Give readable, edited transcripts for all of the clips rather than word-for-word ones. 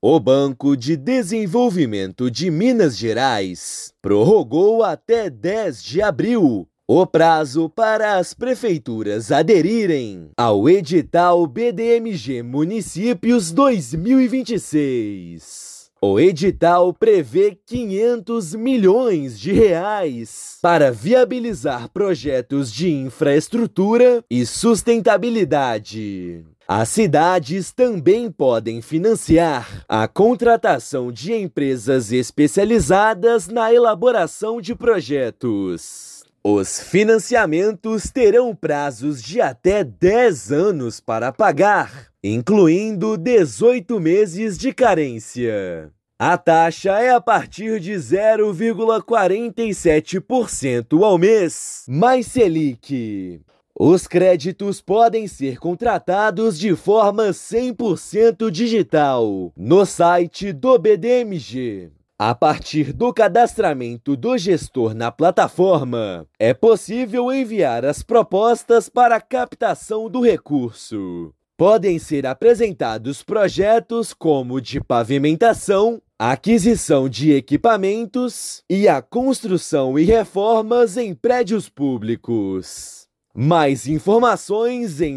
O Banco de Desenvolvimento de Minas Gerais prorrogou até 10 de abril o prazo para as prefeituras aderirem ao edital BDMG Municípios 2026. O edital prevê 500 milhões de reais para viabilizar projetos de infraestrutura e sustentabilidade. As cidades também podem financiar a contratação de empresas especializadas na elaboração de projetos. Os financiamentos terão prazos de até 10 anos para pagar, incluindo 18 meses de carência. A taxa é a partir de 0,47% ao mês, mais Selic. Os créditos podem ser contratados de forma 100% digital no site do BDMG. A partir do cadastramento do gestor na plataforma, é possível enviar as propostas para a captação do recurso. Podem ser apresentados projetos como de pavimentação, aquisição de equipamentos e a construção e reformas em prédios públicos. Mais informações em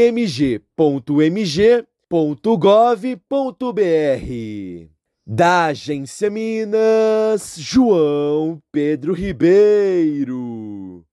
bdmg.mg.gov.br. Da Agência Minas, João Pedro Ribeiro.